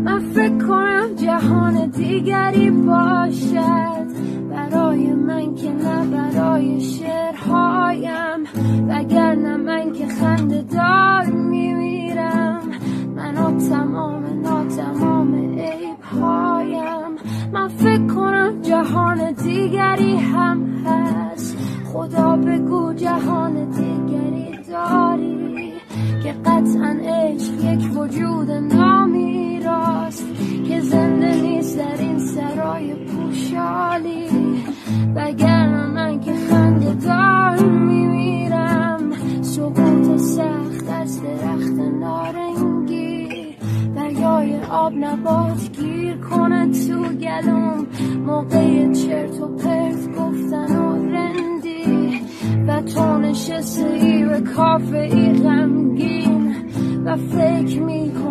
من فکر کنم جهان دیگری باشد برای من که نه برای شعرهایم، وگرنه من که خنده دار میمیرم. من و تمام عیبهایم. من فکر کنم جهان دیگری هم هست. خدا بگو جهان دیگری داری که قطعا عشق یک وجود نامی راست که زنده نیست در این سرای پوشالی، وگرنه من که خنده دار میمیرم. سقوط سخت از درخت نارنگی، دریای آب نبات گیر کنه تو گلوم، موقع چرت و پرت گفتن و رندی، و تو نشسته ای به کافه ای غمگین و فکر میکنی